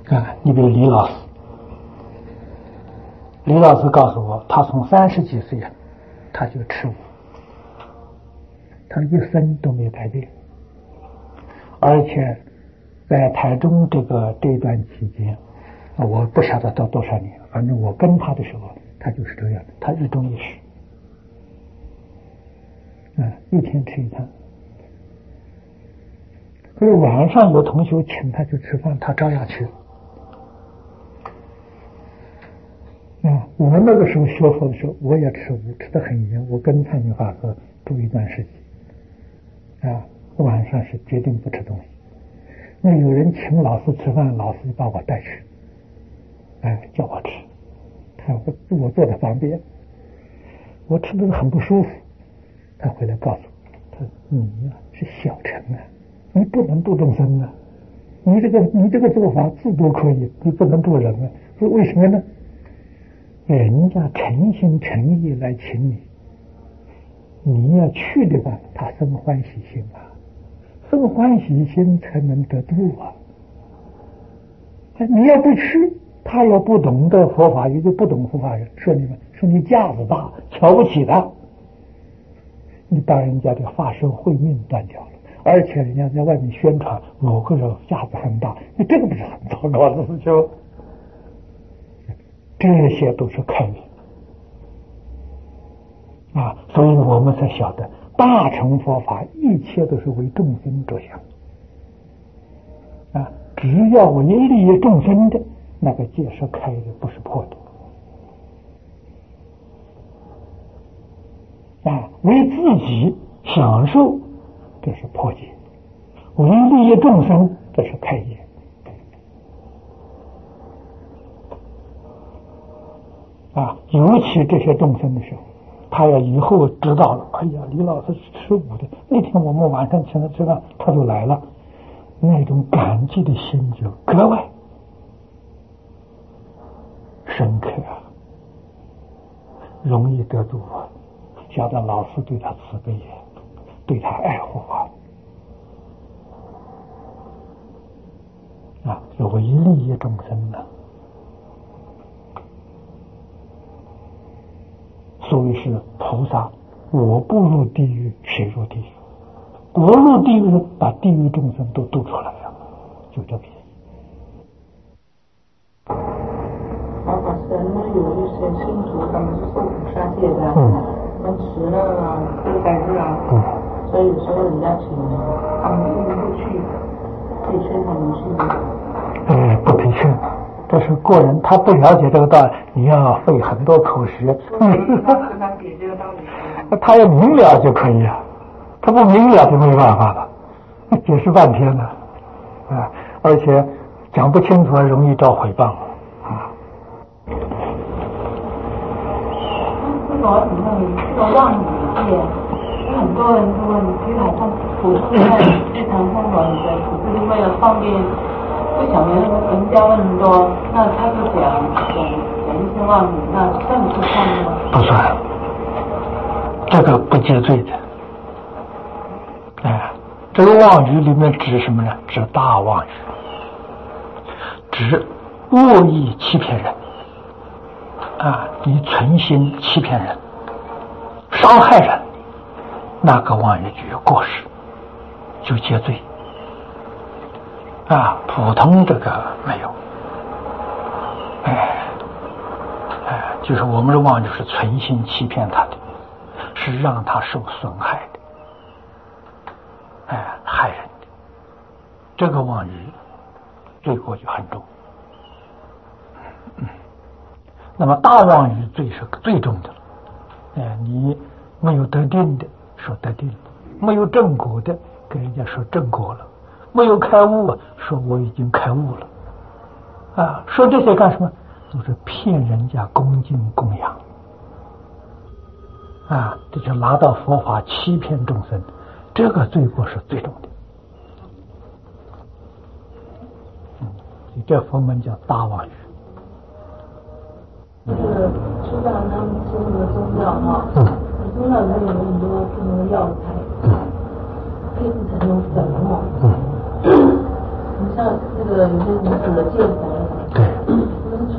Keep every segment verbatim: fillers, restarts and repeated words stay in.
啊，你比如李老师，李老师告诉我，他从三十几岁啊，他就吃五，他一分都没有改变，而且在台中这个这段期间，我不晓得到多少年，反正我跟他的时候，他就是这样，他日中一食，啊，一天吃一餐。可是晚上有同学请他去吃饭，他照样去。啊，我们那个时候学佛的时候，我也吃五，吃得很严。我跟蔡明法和住一段时间，啊，晚上是决定不吃东西。那有人请老师吃饭，老师就把我带去，哎，叫我吃，他我我坐在旁边，我吃的很不舒服。他回来告诉我，他说你呀、啊、是小乘啊，你不能度众生啊，你这个你这个做法自度可以，你不能度人啊。说为什么呢？人家诚心诚意来请你，你要去的话，他生欢喜心啊，生欢喜心才能得度啊。你要不去，他要不懂得佛法，也就不懂佛法人说你们说你架子大，瞧不起他，你把人家的法身慧命断掉了，而且人家在外面宣传某个人架子很大，你这个不是很糟糕的事情？这些都是开明啊，所以我们才晓得大乘佛法一切都是为众生着想啊，只要为利益众生的那个戒是开的，不是破的啊，为自己享受这是破戒，为利益众生这是开戒。啊，尤其这些众生的时候，他要以后知道了，哎呀，李老师是吃五的，那天我们晚上请他吃饭，他就来了，那种感激的心就格外深刻啊，容易得度啊，晓得老师对他慈悲，对他爱护啊，啊，是为利益众生的。所以是菩萨，我不入地狱，谁入地狱？我入地狱，把地狱众生都度出来了，就这个意思。 老法师，那有一些信徒他们是受苦杀戒的，嗯，他们吃了不该日啊，嗯，所以有时候人家请他们不不去，可以劝他们去吗？ 哎，不可以劝。这是过人，他不了解这个道理，你要费很多口舌。他要明了就可以啊，他不明了就没办法了，解释半天了啊，而且讲不清楚容易招诽谤啊。 这个什么这个妄语戒，很多人说你去好像普世在日常生活里的，只是为了方便。不想人人家问多，那他就讲讲讲一些妄语，那算不算吗？ 不算，这个不戒罪的。哎，这个妄语里面指什么呢？指大妄语，指恶意欺骗人啊！你存心欺骗人，伤害人，那个妄语就有过失，就戒罪。啊，普通这个没有，哎，哎，就是我们的妄语是存心欺骗他的，是让他受损害的，哎，害人的，这个妄语罪过就很重。嗯，那么大妄语罪是最重的了，哎，你没有得定的说得定了，没有正果的跟人家说正果了。没有开悟啊，说我已经开悟了，啊，说这些干什么？都是骗人家恭敬供养，啊，这就拿到佛法欺骗众生，这个罪过是最重的。嗯，这佛门叫大妄语。 就是知道他们吃那个中药哈，嗯，中药里面有很多是那个药材，嗯，配制成那种粉末，嗯。你像这个有些人煮了芥粉，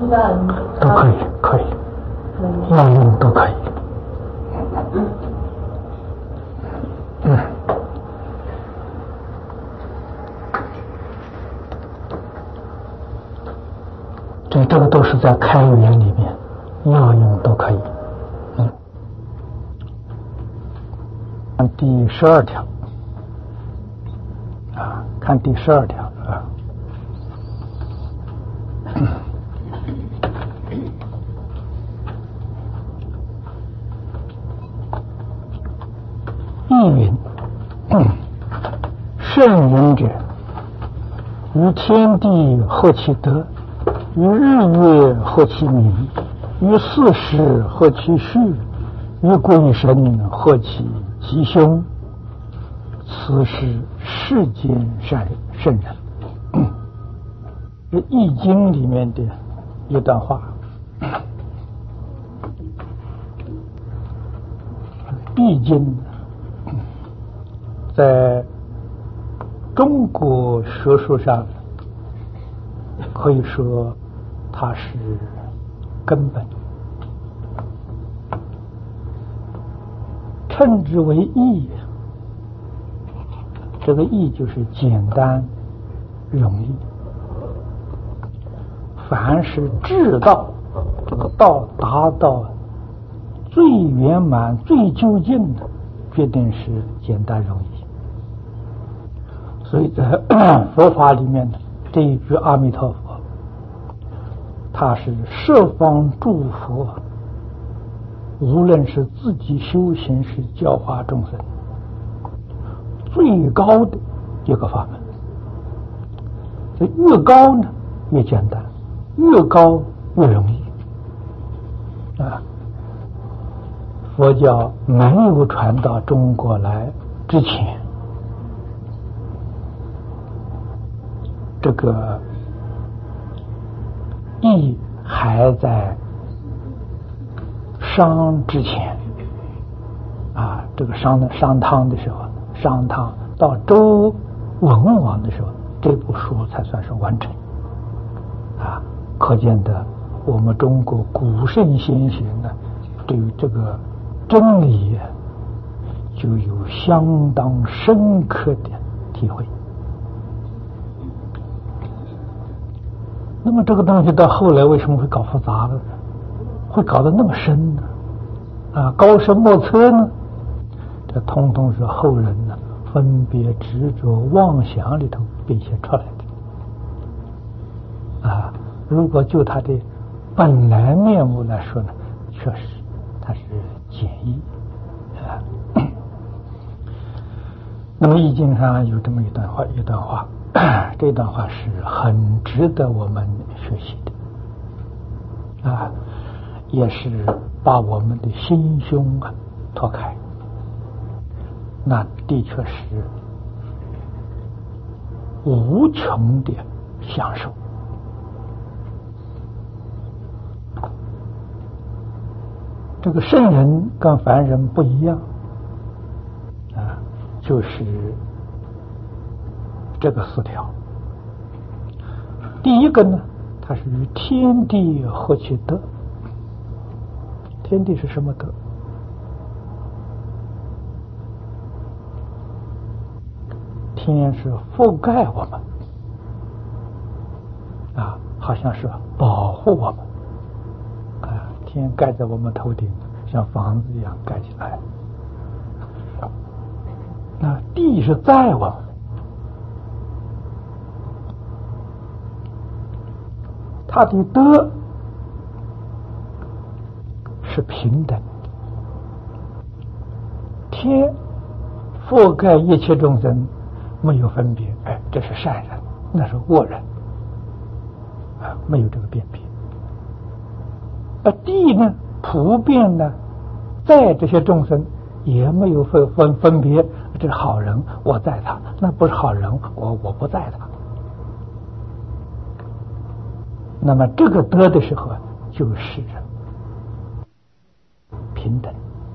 出家人都可以，可以，要用都可以。嗯。这这个都是在开源里面，要用都可以。嗯。看第十二条啊，看第十二条啊。意云：圣人者，于天地获其德，于日月获其名，于四时获其序，于鬼神获其吉凶。此是世间善圣人。这《易经》里面的一段话，《易经》在中国学术上可以说它是根本，称之为易。这个易就是简单容易，凡是至道，这个道达到最圆满最究竟的，决定是简单容易。所以在佛法里面的这一句阿弥陀佛，他是十方诸佛，无论是自己修行是教化众生最高的一个法门。所以越高呢越简单，越高越容易啊。佛教没有传到中国来之前，这个易还在商之前啊，这个商的商汤的时候，商汤到周文王的时候，这部书才算是完成啊。可见的，我们中国古圣先贤呢，对于这个真理就有相当深刻的体会。那么这个东西到后来为什么会搞复杂了呢？会搞得那么深呢？啊，高深莫测呢？这通通是后人呢分别执着妄想里头变现出来的。啊，如果就它的本来面目来说呢，确实它是简易啊。那么易经上有这么一段话，一段话。这段话是很值得我们学习的啊，也是把我们的心胸啊拓开，那的确是无穷的享受。这个圣人跟凡人不一样啊，就是这个四条。第一个呢，它是与天地合其德。天地是什么德？天是覆盖我们啊，好像是保护我们啊，天盖在我们头顶，像房子一样盖起来。那地是在我们，他的德是平等的，天覆盖一切众生，没有分别，哎，这是善人，那是恶人啊，没有这个辨别。而地呢，普遍呢，在这些众生也没有分分分别，这是好人，我在他；那不是好人，我我不在他。那么这个德的时候，就是平等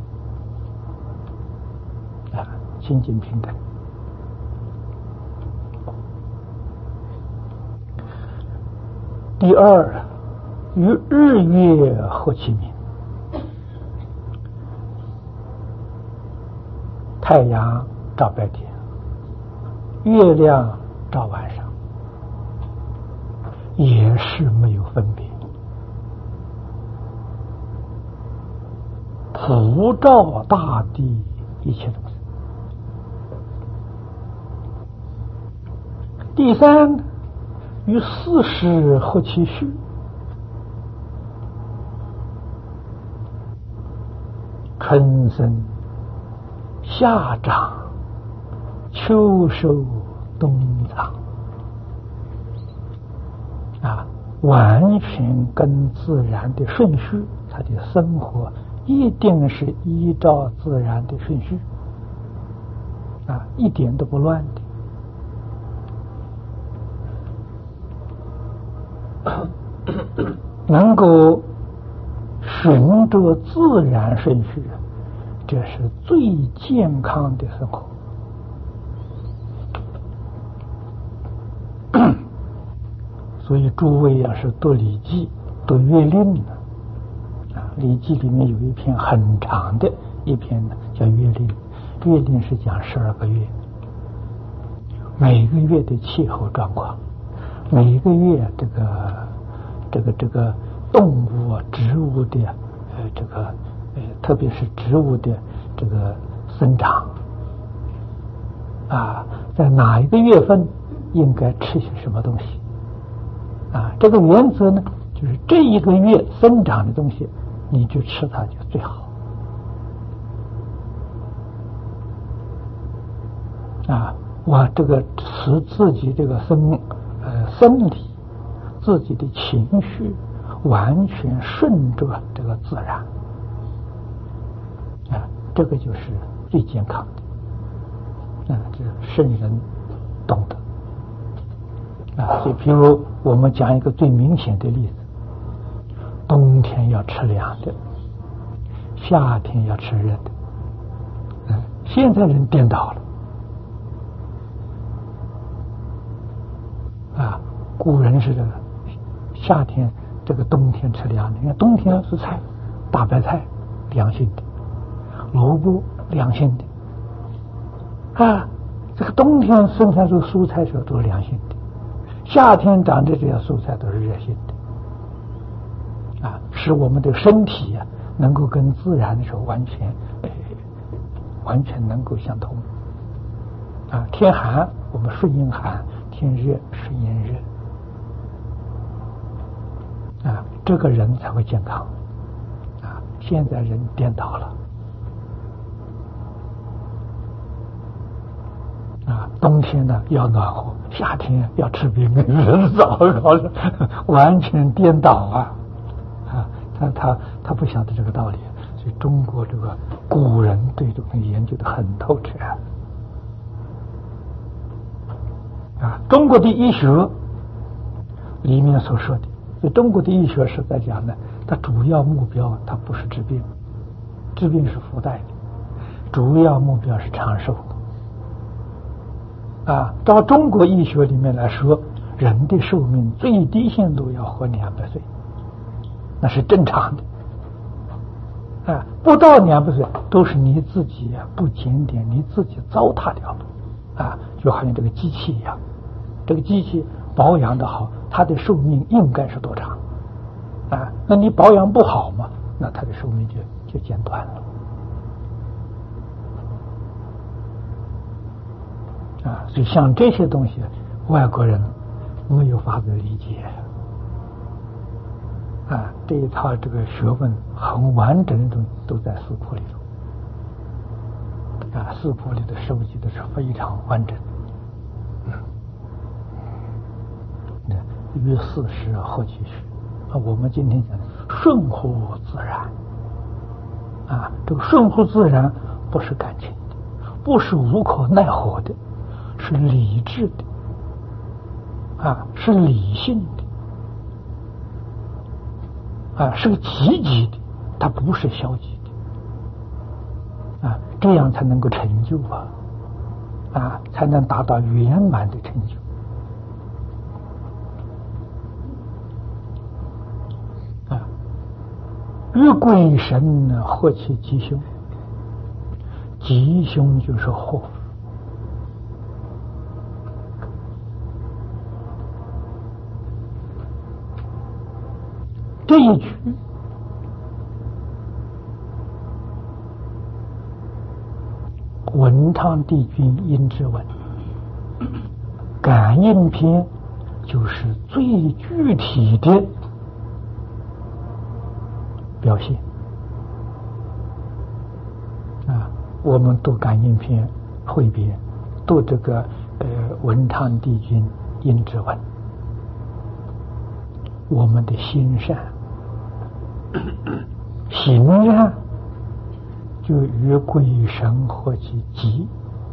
啊，亲近平等。第二， 与日月合其明。太阳照白天，月亮照晚上，也是没有分别，普照大地一切众生。第三，与四时合其序，春生夏长，秋收冬藏，啊，完全跟自然的顺序，他的生活一定是依照自然的顺序，啊，一点都不乱的，能够循着自然顺序，这是最健康的生活。所以诸位要是读《礼记》、读《月令》呢，啊，《礼记》里面有一篇很长的一篇呢，叫《月令》。月令是讲十二个月，每个月的气候状况，每个月这个这个这个动物啊、植物的呃这个呃，特别是植物的这个生长啊，在哪一个月份应该吃些什么东西啊？这个原则呢，就是这一个月生长的东西，你就吃它就最好啊。我这个使自己这个生呃生理、自己的情绪完全顺着这个自然啊，这个就是最健康的啊，这圣人懂得啊。所以，譬如我们讲一个最明显的例子，冬天要吃凉的，夏天要吃热的。嗯，现在人颠倒了啊，古人是这个夏天这个冬天吃凉的，因为冬天是菜，大白菜凉性的，萝卜凉性的啊，这个冬天生产出蔬菜时候都是凉性的，夏天长的这些蔬菜都是热性的啊，使我们的身体啊能够跟自然的时候完全、呃、完全能够相通啊。天寒我们顺应寒，天热顺应热啊，这个人才会健康啊。现在人颠倒了啊，冬天呢要暖和，夏天要吃冰棍，人糟糕了，完全颠倒啊！啊，他他他不晓得这个道理，所以中国这个古人对这个研究的很透彻啊。中国的医学里面所说的，所以中国的医学是在讲呢，它主要目标它不是治病，治病是附带的，主要目标是长寿。啊，到中国医学里面来说，人的寿命最低限度要活两百岁，那是正常的。啊，不到两百岁都是你自己啊不检点，你自己糟蹋掉了。啊，就好像这个机器一样，这个机器保养的好，它的寿命应该是多长？啊，那你保养不好嘛，那它的寿命就就减短了。啊，所以像这些东西，外国人没有法子理解。啊，这一套这个学问很完整的都在四库里头。啊，四库里的收集的是非常完整。嗯，于四时合其序。啊，我们今天讲的顺乎自然。啊，这个顺乎自然不是感情的，不是无可奈何的。是理智的啊，是理性的啊，是个积极的，它不是消极的啊，这样才能够成就啊啊，才能达到圆满的成就欲归神呢，获其吉凶。吉凶就是祸福。这一句文昌帝君阴之文，感应篇就是最具体的表现啊！我们读感应篇汇编，读这个呃文昌帝君阴之文，我们的心善行善就与鬼神或其吉，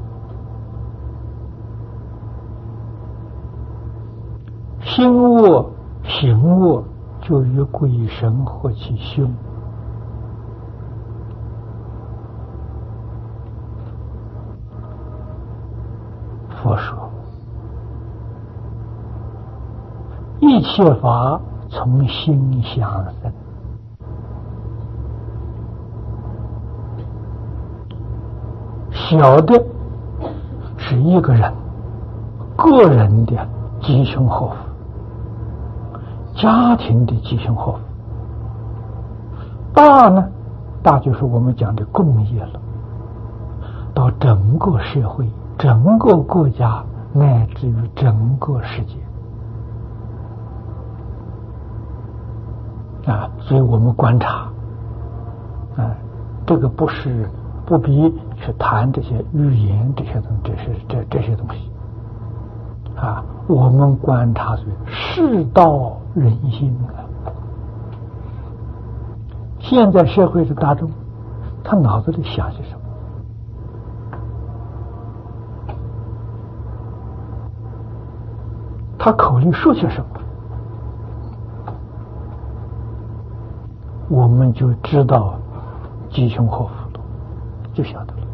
心恶行恶就与鬼神或其凶。佛说，一切法从心想生。小的是一个人个人的吉凶祸福，家庭的吉凶祸福。大呢，大就是我们讲的共业了，到整个社会、整个国家，乃至于整个世界啊！所以我们观察啊，这个不是不必去谈这些语言，这些东这些这这些东西啊，我们观察是世道人心啊。现在社会的大众，他脑子里想些什么？他口里说些什么？我们就知道吉凶祸福了，就晓得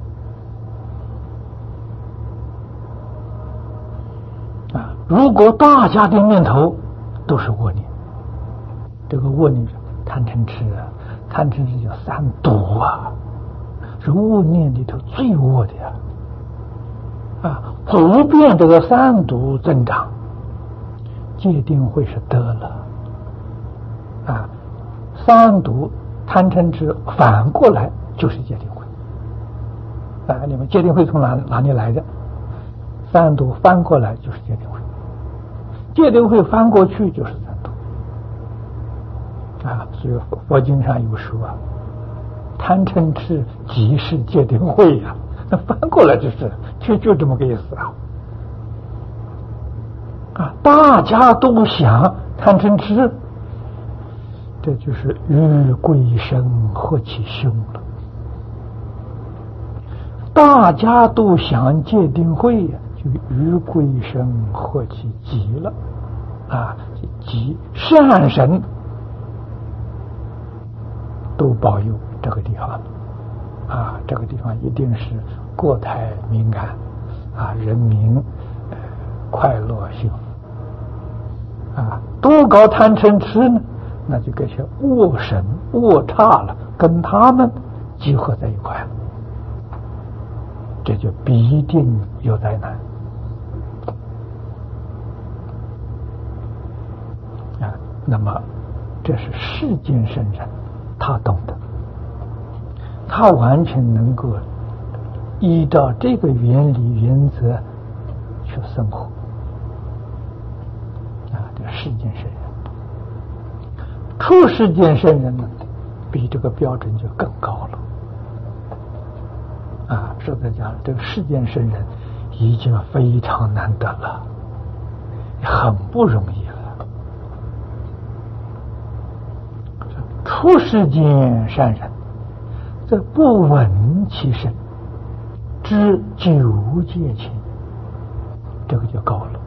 了啊！如果大家的念头都是恶念，这个恶念是贪嗔痴啊，贪嗔痴叫三毒啊，是恶念里头最恶的呀！啊，普遍这个三毒增长，戒定慧是得了啊。三毒贪嗔痴反过来就是戒定慧啊！你们戒定慧从哪哪里来的？三毒翻过来就是戒定慧，戒定慧翻过去就是三毒啊！所以佛经上有说啊，贪嗔痴即是戒定慧呀、啊，那翻过来就是就就这么个意思啊！啊，大家都想贪嗔痴，这就是欲归神获其凶了。大家都想戒定慧呀，就欲归神获其吉了啊！吉善神都保佑这个地方了啊！这个地方一定是国泰民安啊，人民、呃、快乐幸福啊！多搞贪嗔痴呢，那就这些恶神恶差了，跟他们集合在一块了，这就必定有灾难啊！那么这是世间圣人，他懂得，他完全能够依照这个原理原则去生活啊！这世间圣人。出世间圣人呢，比这个标准就更高了啊！实在讲，这个世间圣人已经非常难得了，很不容易了。出世间善人，这不闻其声，知九界情，这个就高了。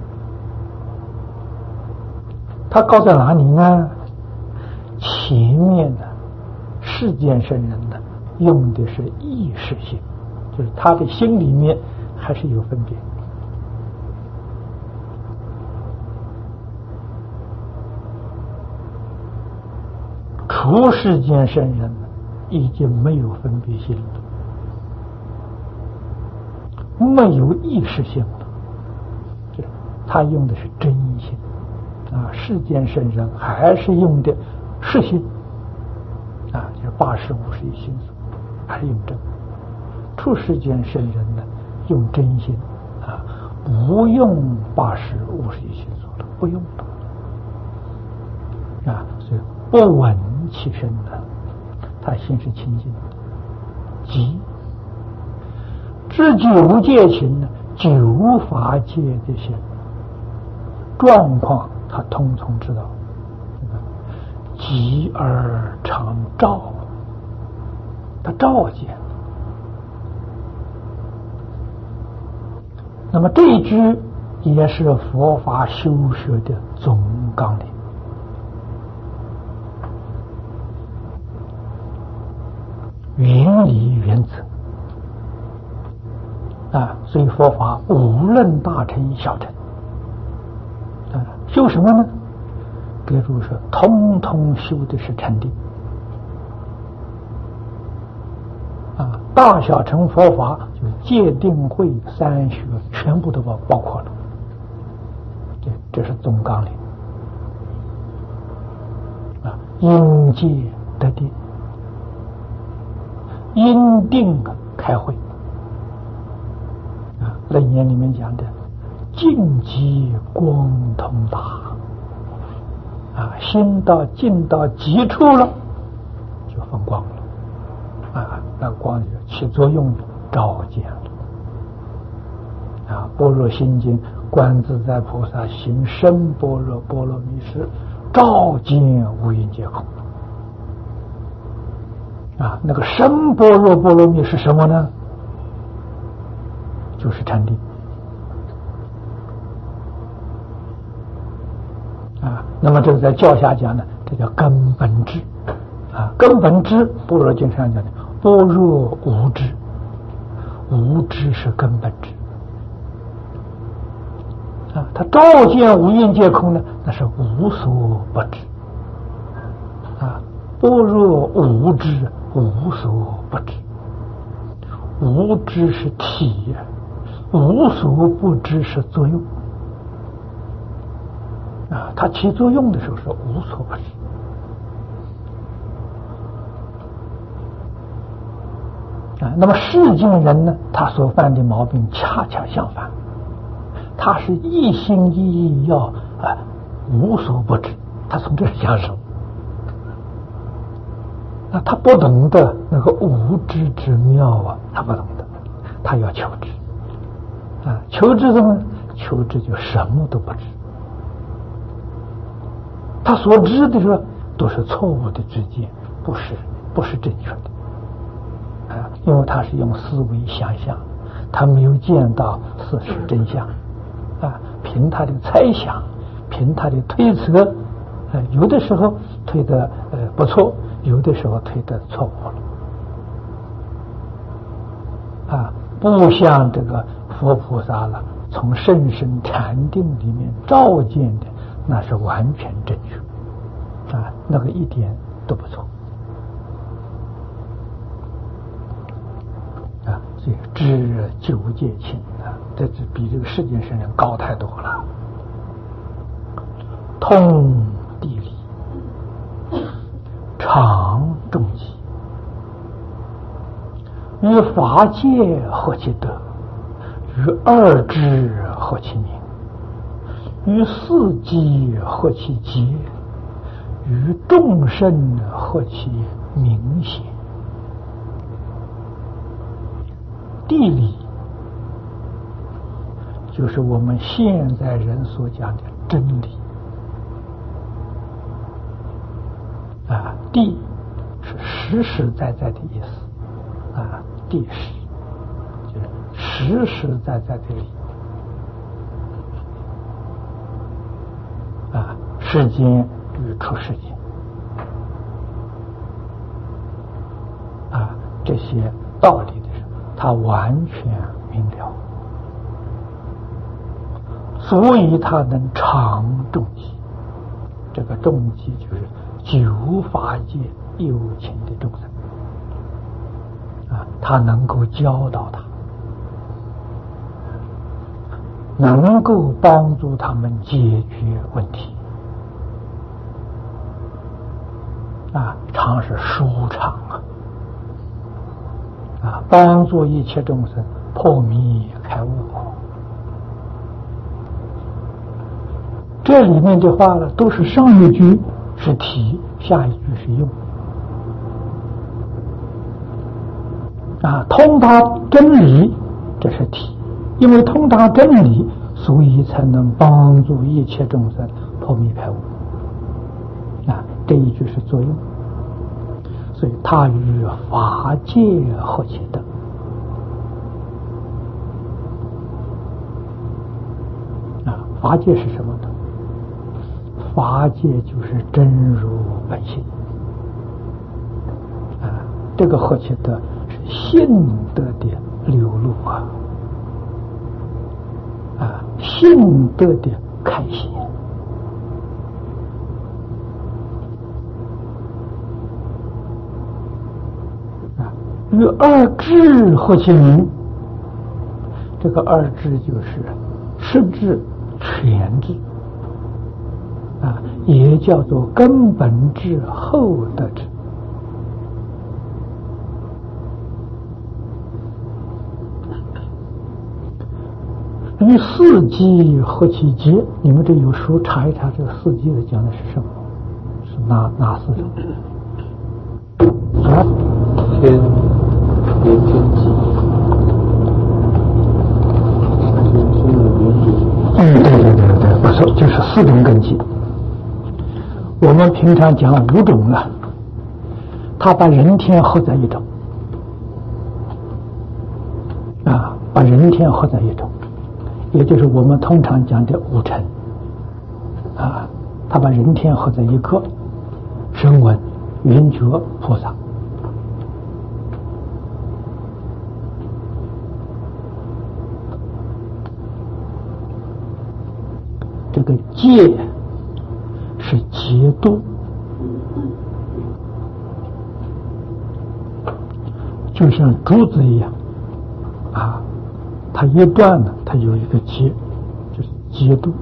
他高在哪里呢？前面呢，世间圣人呢，用的是意识性，就是他的心里面还是有分别。 出世间圣人已经没有分别心了，没有意识性了，他用的是真心啊。世间圣人还是用的实心啊，就是八十五十一心所，还是用真。出世间圣人呢，用真心啊，不用八十五十一心所了，不用了啊。所以不闻其声的，他心是清净的。即知九界情呢，九法界这些状况，他通通知道。即而常照，他照见。那么这一句也是佛法修学的总纲领原理原则啊。所以佛法无论大乘小乘啊，修什么呢？比如说通通修的是禅定啊，大小乘佛法就是戒定慧三学全部都包包括了，这这是总纲领啊。因戒得定，因定开慧啊。楞严里面讲的净极光通达啊，心到尽到极处了，就放光了啊，那光就起作用，照见了啊。般若心经，观自在菩萨行深般若波罗蜜时，照见无云皆空啊。那个深般若波罗蜜是什么呢？就是禅定啊。那么这个在教下讲呢，这叫根本智啊。根本智，般若经上讲的般若无知，无知是根本智啊。他照见无云皆空呢，那是无所不知啊。般若无知，无所不知，无知是体，无所不知是作用啊。它起作用的时候是无所不知啊。那么世间人呢，他所犯的毛病恰恰相反，他是一心一意要啊无所不知，他从这儿下手啊。他不懂得那个无知之妙啊，他不懂得，他要求知啊。求知什么？求知就什么都不知，他所知的时候都是错误的知见，不是不是正确的啊。因为他是用思维想象，他没有见到事实真相啊。凭他的猜想，凭他的推测，呃，有的时候推的呃不错，有的时候推的错误了啊。不像这个佛菩萨了，从甚深禅定里面照见的，那是完全正确啊，那个一点都不错啊。所以知九界情啊，这是比这个世间圣人高太多了。通地理，常众集，与法界合其德，与二智合其名，与四机合其节，与众生合其明显。地理就是我们现在人所讲的真理啊。地是实实在在的意思啊，地实就是实实在在的理啊。世间与出世间啊，这些道理的时候，他完全明了，所以他能常众集。这个众集就是九法界有情的众生啊，他能够教导他，能够帮助他们解决问题啊，常是舒畅啊啊，帮助一切众生破迷开悟。这里面的话呢，都是上一句是体，下一句是用啊。通达真理，这是体，因为通达真理，所以才能帮助一切众生破迷开悟啊。这一句是作用，所以它与法界和谐的啊。法界是什么呢？法界就是真如本性啊，这个和谐的是性德的流露啊，啊，性德的开显啊，与二智和谐明。这个二智就是实智、全智。啊，也叫做根本智、后得智。与四机合其结，你们这有书查一查，这个四机的讲的是什么？是哪哪四种？啊， 天人天机，天天人天机。 嗯，对对对对，不错，就是四种根基。我们平常讲五种了，他把人天合在一种啊，把人天合在一种，也就是我们通常讲的五尘啊，他把人天合在一个，声闻、缘觉、菩萨。这个戒是节度，就像竹子一样啊，它一断了，它有一个节，就是节度。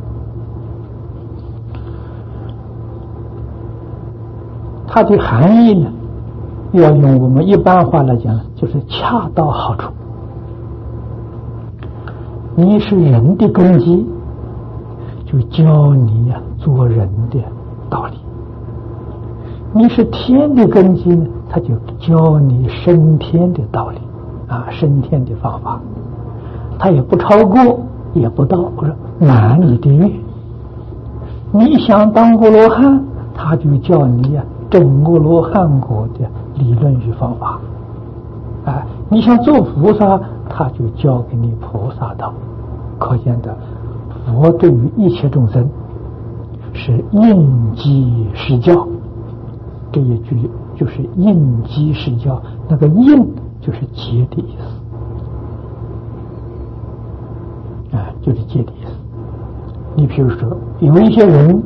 它的含义呢，要用我们一般话来讲，就是恰到好处。你是人的根基，就教你呀、啊、做人的道理；你是天的根基呢，他就教你升天的道理啊，升天的方法。他也不超过，也不到，我说满你的愿。你想当阿罗汉，他就教你呀、啊、证阿罗汉果的理论与方法。啊，你想做菩萨，他就教给你菩萨道。可见的，佛对于一切众生是应机施教，这一句就是应机施教，那个应就是节的意思啊，就是节的意思。你比如说，有一些人，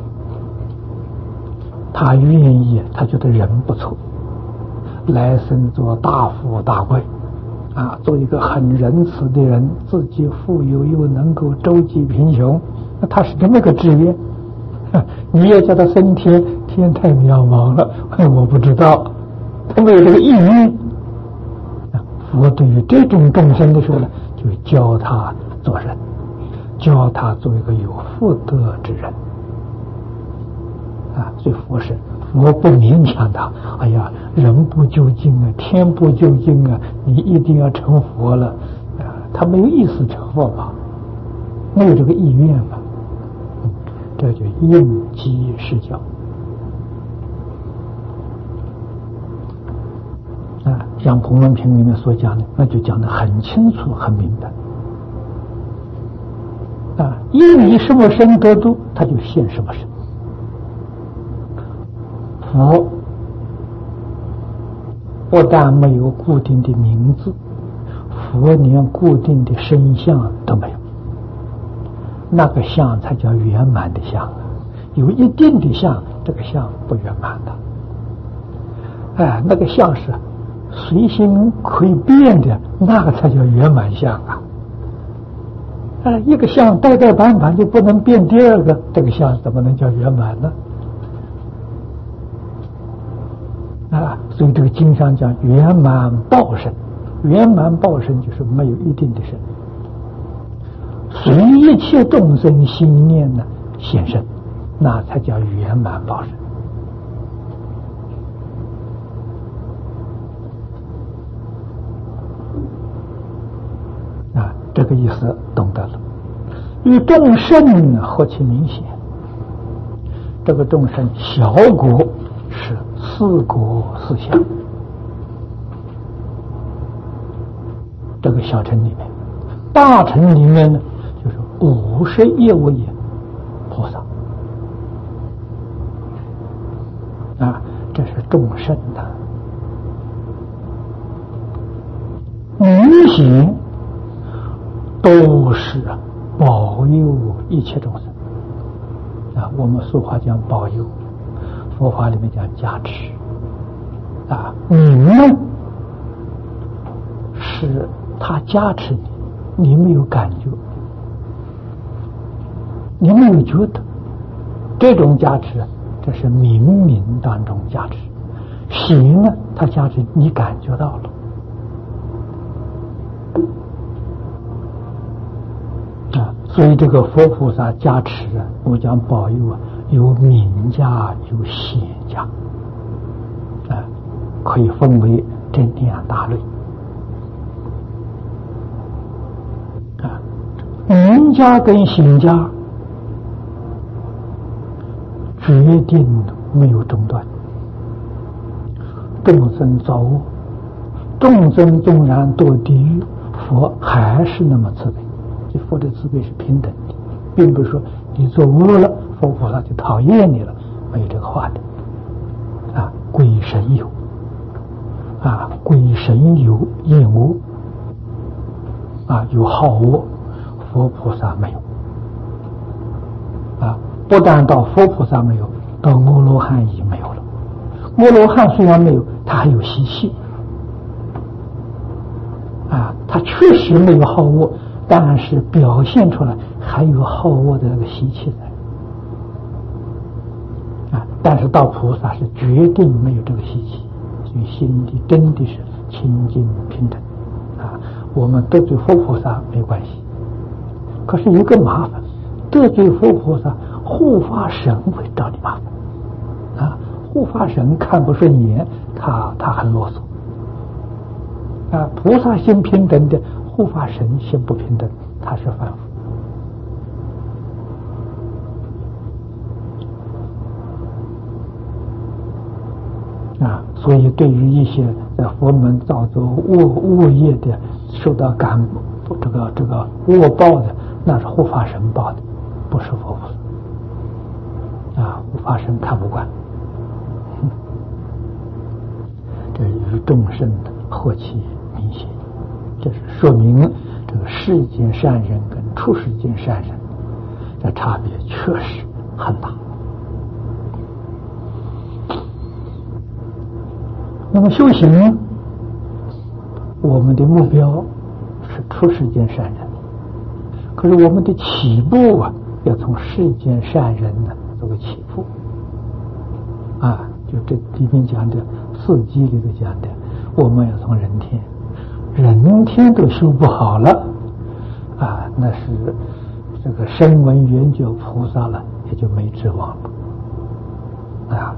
他愿意，他觉得人不错，来生做大富大贵啊，做一个很仁慈的人，自己富有又能够周济贫穷，那他是这么个志愿。你也叫他升天，天太渺茫了，我不知道，他没有这个意愿。佛对于这种众生的时候呢，就教他做人，教他做一个有福德之人啊。所以佛是佛不勉强他，哎呀，人不究竟啊，天不究竟啊，你一定要成佛了啊，他没有意思成佛吧，没有这个意愿吧。这就应机施教啊，像《普门品》里面所讲的，那就讲得很清楚、很明白啊。应以什么身得度，他就现什么身。佛不但没有固定的名字，佛连固定的身相都没有。那个相才叫圆满的相， 有一定的相，这个相不圆满的。哎，那个相是随心可以变的，那个才叫圆满相啊！哎，一个相呆呆板板就不能变第二个，这个相怎么能叫圆满呢？啊，所以这个经上讲圆满报身，圆满报身就是没有一定的身，随一切众生心念呢现身，那才叫圆满报身。啊，这个意思懂得了。与众生何其明显？这个众生小果是四果四相，这个小乘里面，大乘里面呢，就是五十一位菩萨啊，这是众生的明显，都是保佑一切众生啊。我们俗话讲保佑，佛法里面讲加持啊。你们是他加持你，你没有感觉，你没有觉得，这种加持，这是冥冥当中加持。行呢，他加持你感觉到了。啊，所以这个佛菩萨加持啊，我讲保佑啊，有明加有显加，啊，可以分为这两大类。啊，明加跟显加决定没有中断，众生造恶，众生纵然堕地狱，佛还是那么慈悲。这佛的慈悲是平等的，并不是说你做恶了，佛菩萨就讨厌你了，没有这个话的。啊，鬼神有，啊，鬼神有厌恶，啊，有好恶，佛菩萨没有。啊，不但到佛菩萨没有，到阿罗汉也没有了。阿罗汉虽然没有，他还有习气。啊，他确实没有好恶，但是表现出来还有好恶的那个习气在啊，但是到菩萨是决定没有这个习气，所以心里真的是清净平等啊。我们得罪佛菩萨没关系，可是有个麻烦，得罪佛菩萨，护法神会找你麻烦啊。护法神看不顺眼，他他很啰嗦啊。菩萨心平等的，护法神心不平等，他是凡夫啊。所以对于一些在佛门造作恶恶业的，受到感这个这个恶报的，那是护法神报的，不是佛菩萨啊。护法神看不惯，这与众生的何其明显！这是说明这个世间善人跟出世间善人的差别确实很大。那么修行呢，我们的目标是出世间善人，可是我们的起步啊，要从世间善人呢做个起步啊。就这里面讲的四机里头讲的，我们要从人天，人天都修不好了啊，那是这个声闻缘觉菩萨了，也就没指望了啊。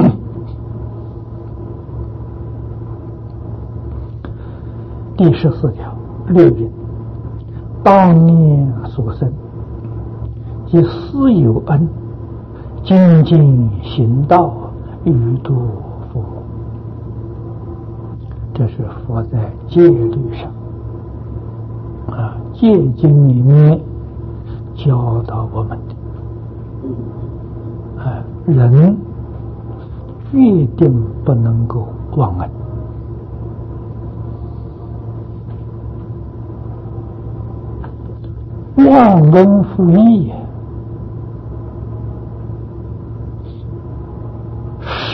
第十四条六云：当年所生，即私有恩，精进行道，欲度佛。这是佛在戒律上啊，戒经里面教导我们的啊，人决定不能够忘恩。忘恩负义，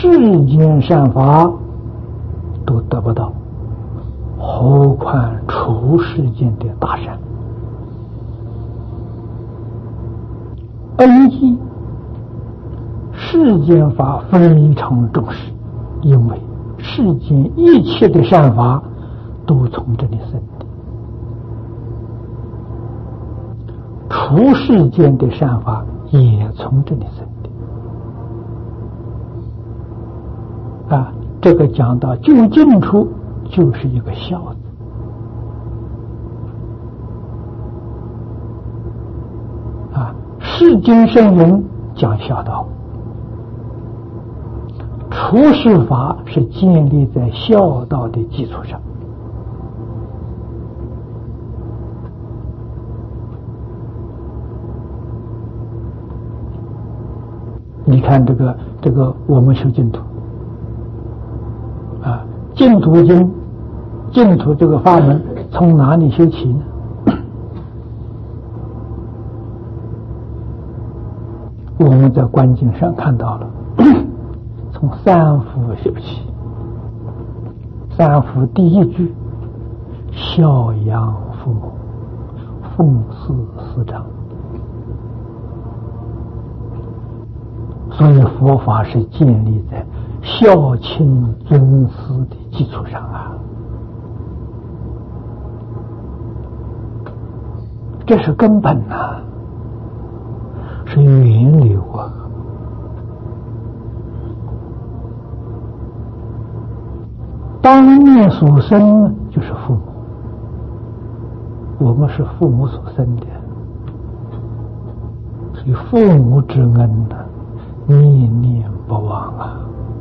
世间善法都得不到，何况出世间的大善？恩义世间法非常重视，因为世间一切的善法都从这里生的，出世间的善法也从这里生的。啊，这个讲到究竟处，就是一个孝字。啊，世间圣人讲孝道，出世法是建立在孝道的基础上。你看这个这个，我们修净土啊，净土经、净土这个法门从哪里修起呢？我们在观经上看到了，从三福修起。三福第一句：孝养父母，奉事师长。所以佛法是建立在孝亲尊师的基础上啊，这是根本呐、啊，是源流啊。当年所生就是父母，我们是父母所生的，所以父母之恩呢、啊，念念不忘啊，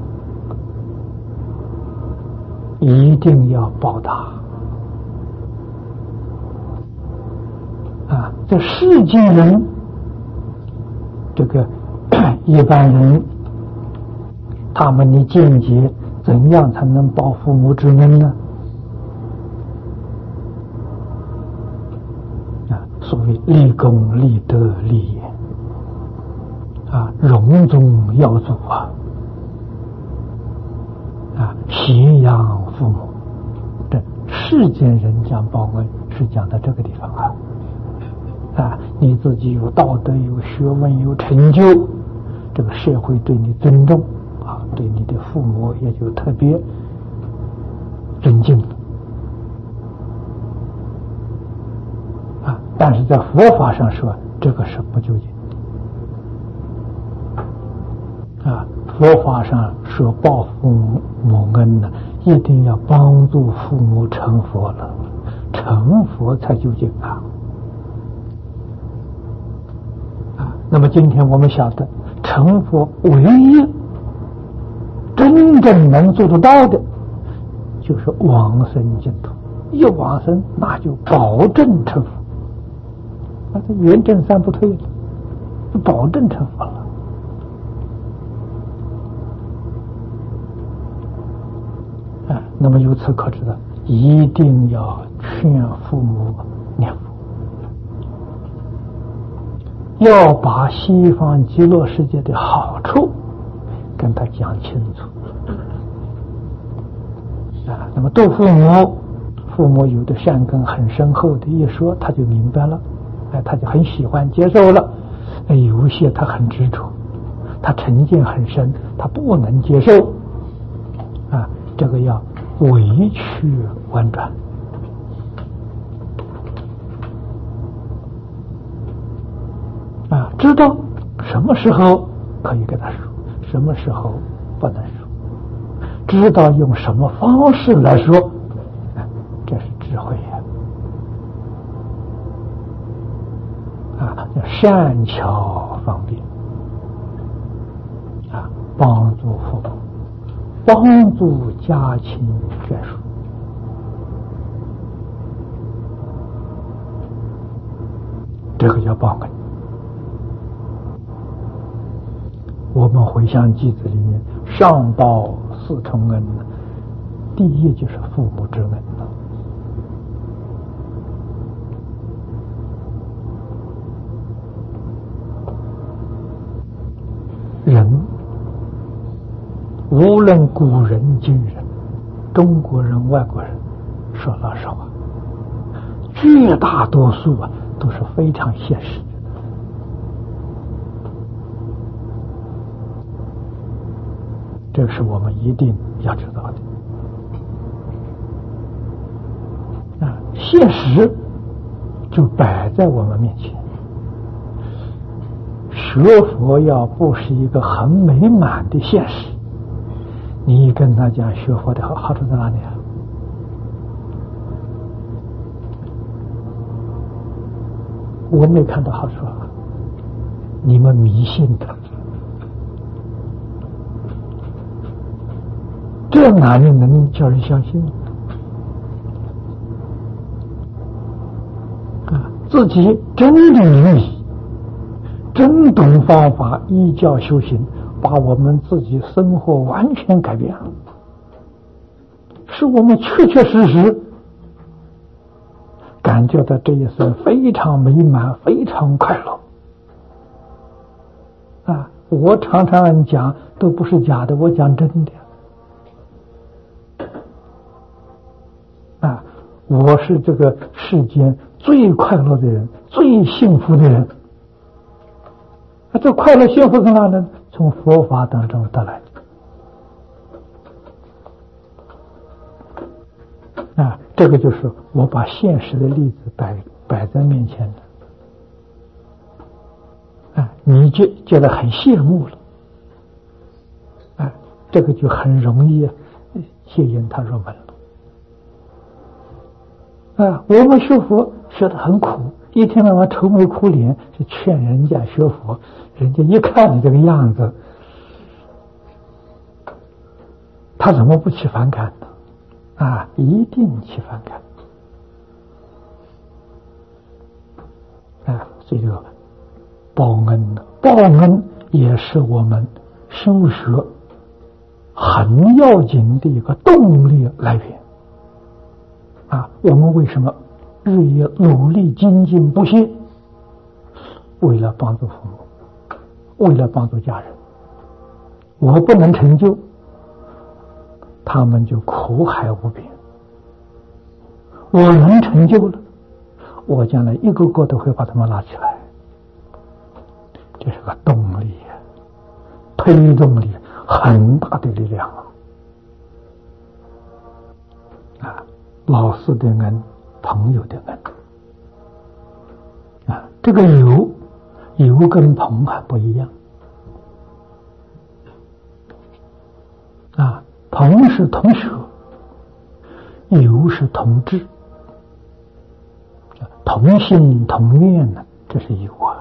一定要报答啊！这世间人，这个一般人，他们的见解怎样才能报父母之恩呢？啊，所谓立功、立德、立言。啊，荣宗耀祖啊，啊，贤养父母，这世间人讲报恩是讲到这个地方啊，啊，你自己有道德、有学问、有成就，这个社会对你尊重啊，对你的父母也就特别尊敬了啊。但是在佛法上说，这个是不究竟。啊，佛法上说报父母恩呢，一定要帮助父母成佛了，成佛才究竟啊！啊，那么今天我们晓得，成佛唯一真正能做得到的，就是往生净土。一往生，那就保证成佛，那这圆正三不退了，就保证成佛了。那么由此可知的，一定要劝父母念佛，要把西方极乐世界的好处跟他讲清楚啊。那么对父母，父母有的善根很深厚的，一说他就明白了，哎，他就很喜欢接受了。哎，有些他很执着，他成见很深，他不能接受啊。这个要委曲婉转啊，知道什么时候可以跟他说，什么时候不能说，知道用什么方式来说，啊、这是智慧呀！啊，叫善巧方便啊，帮助父母。帮助家亲眷属，这个叫报恩。我们回向偈子里面上报四重恩，第一就是父母之恩了。人无论古人今人，中国人外国人，说老实话，绝大多数啊都是非常现实的。这是我们一定要知道的啊！现实就摆在我们面前，学佛要不是一个很美满的现实，你跟他讲学佛的好好处在哪里啊？我没看到好处啊！你们迷信的，这哪里能叫人相信啊？自己真理如理，真懂方法，依教修行，把我们自己生活完全改变了，使我们确确实实感觉到这一生非常美满，非常快乐啊！我常常讲都不是假的，我讲真的啊！我是这个世间最快乐的人，最幸福的人。啊，这快乐幸福从哪呢？从佛法当中得来的啊！这个就是我把现实的例子摆摆在面前的啊，你就觉得很羡慕了啊，这个就很容易吸引他入门了啊！我们学佛学得很苦，一天到晚愁眉苦脸，是劝人家学佛，人家一看你这个样子，他怎么不起反感呢？啊，一定起反感啊！所以这个报恩呢，报恩也是我们修学很要紧的一个动力来源啊！我们为什么日夜努力精进不懈？为了帮助父母，为了帮助家人。我不能成就，他们就苦海无边；我能成就了，我将来一个个都会把他们拉起来。这是个动力，推动力很大的力量啊！老师的恩，朋友的恩啊，这个友友跟朋还不一样啊，朋是同学，友是同志，同心同愿呢，这是友啊。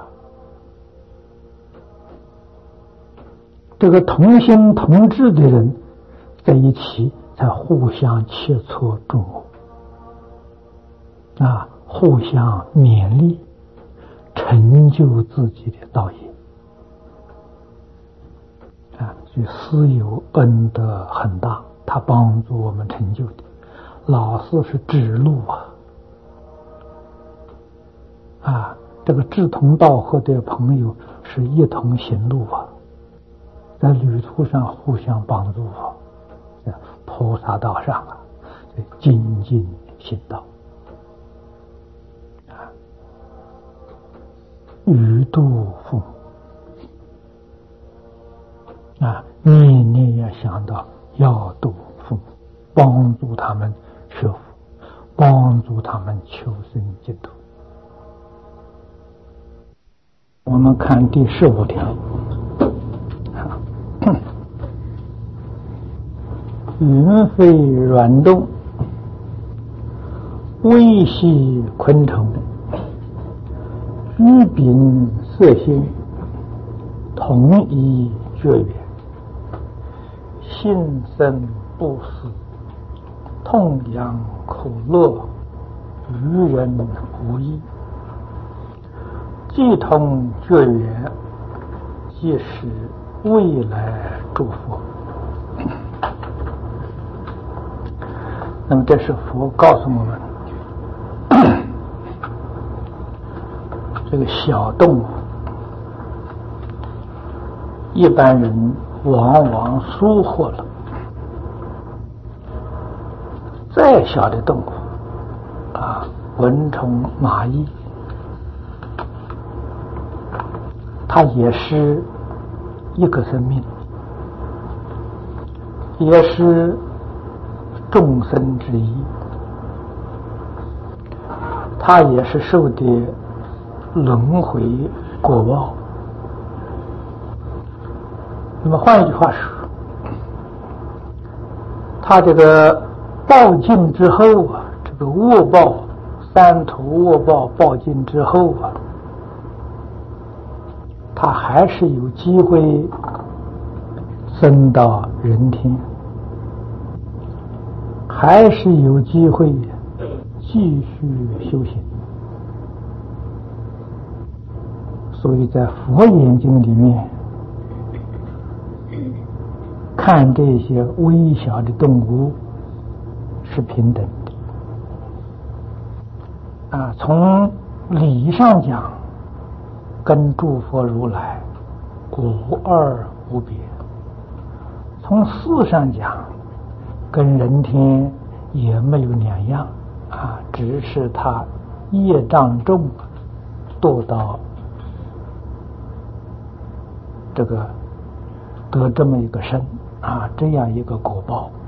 这个同心同志的人在一起，才互相切磋众我啊，互相勉励，成就自己的道业啊。所以师友恩德很大，他帮助我们成就的。老师是指路啊，啊，这个志同道合的朋友是一同行路啊，在旅途上互相帮助啊，在菩萨道上啊，精进行道啊，与度父母啊，念念要想到要度父母，帮助他们学佛，帮助他们求生净土。我们看第十五条，云飞软动，微细昆虫，居禀色心，同一觉远，心生不死，痛痒苦乐，于人无益。既同觉远，即使未来诸佛。那么这是佛告诉我们，这个小动物一般人往往疏忽了。再小的动物啊，蚊虫、蚂蚁，它也是一个生命，也是众生之一，它也是受的轮回果报。那么换一句话说，它这个报尽之后啊，这个恶报，三途恶报报尽之后啊，他还是有机会升到人天，还是有机会继续修行。所以在佛眼睛里面看这些微小的动物是平等的啊，从理上讲跟诸佛如来无二无别，从事上讲跟人天也没有两样啊，只是他业障重，堕到这个得这么一个身啊，这样一个果报。